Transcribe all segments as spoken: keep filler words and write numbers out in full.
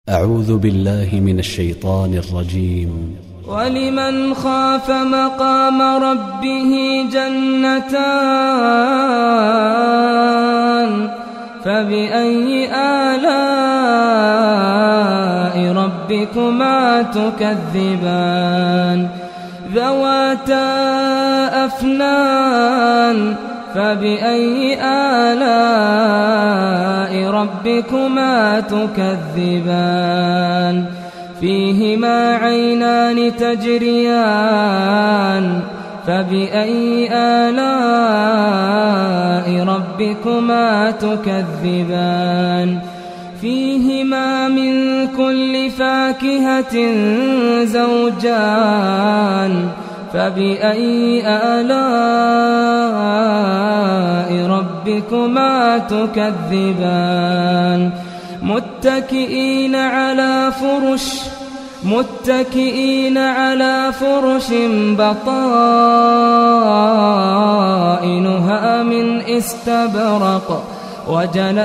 أعوذ بالله من الشيطان الرجيم. ولمن خاف مقام ربه جنتان فبأي آلاء ربكما تكذبان ذواتا أفنان فبأي آلاء ربكما تكذبان فيهما عينان تجريان فبأي آلاء ربكما تكذبان فيهما من كل فاكهة زوجان فبأي آلاء ربكما تكذبان متكئين على فرش متكئين على فرش بطائنها من استبرق وجنى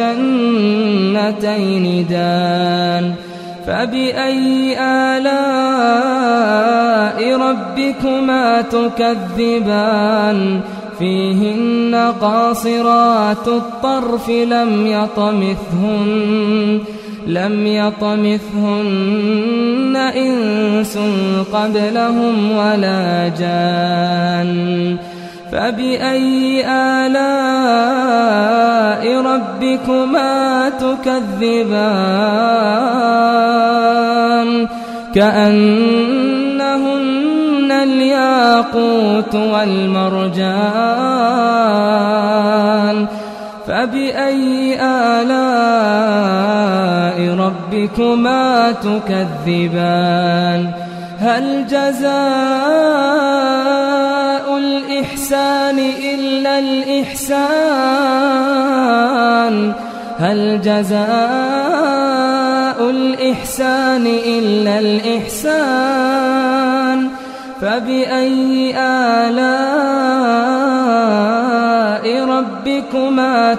الجنتين دان فبأي آلاء ربكما تكذبان فيهن قاصرات الطرف لم يطمثهن لم يطمثهن إنس قبلهم ولا جان فبأي آلاء ربكما تكذبان كأنهن الياقوت والمرجان فبأي آلاء ربكما تكذبان هل جزاء الإحسان إلا الإحسان هل جزاء الإحسان إلا الإحسان فبأي آلاء ربكما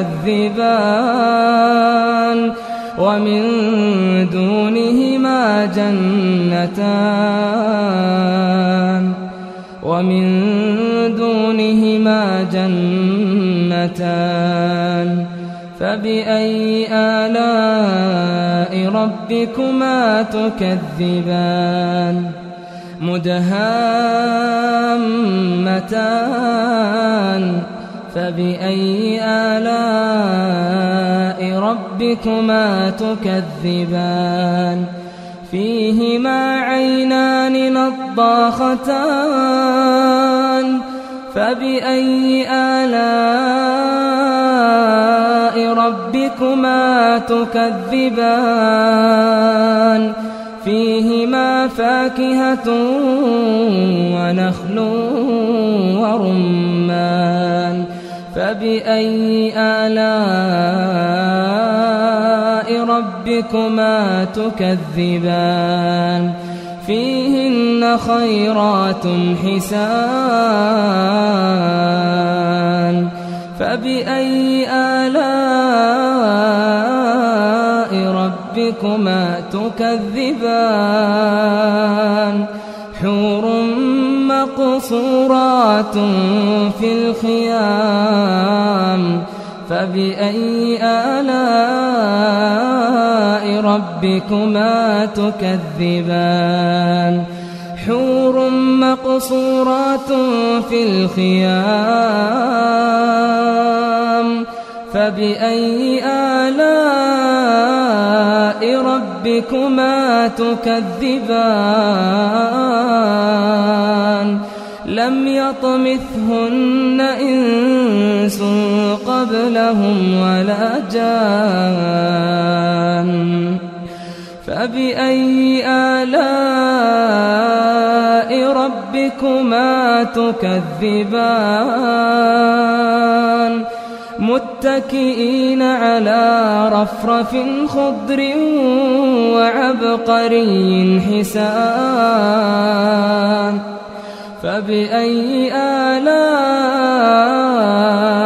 تكذبان ومن دونهما جنتان ومن دونهما جنتان فبأي آلاء ربكما تكذبان مدهامتان فبأي آلاء ربكما تكذبان فيهما عينان نضاختان فبأي آلاء ربكما تكذبان فيهما فاكهة ونخل ورمان فبأي آلاء ربكما تكذبان فيهن خيرات حسان فبأي آلاء ربكما تكذبان حور مقصورات في الخيام فبأي آلاء ربكما تكذبان حور مقصورات في الخيام فبأي آلاء ربكما تكذبان لم يطمثهن إنس قبلهم ولا جان فبأي آلاء ربكما تكذبان متكئين على رفرف خضر وعبقري حسان فبأي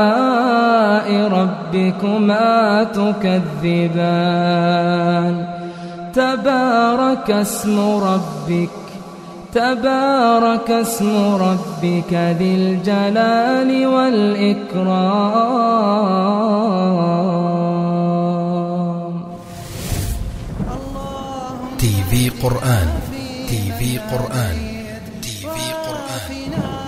آلاء ربكما تكذبان تبارك اسم ربك تبارك اسم ربك ذي الجلال والإكرام. تي في قرآن تي في قرآن تي في قرآن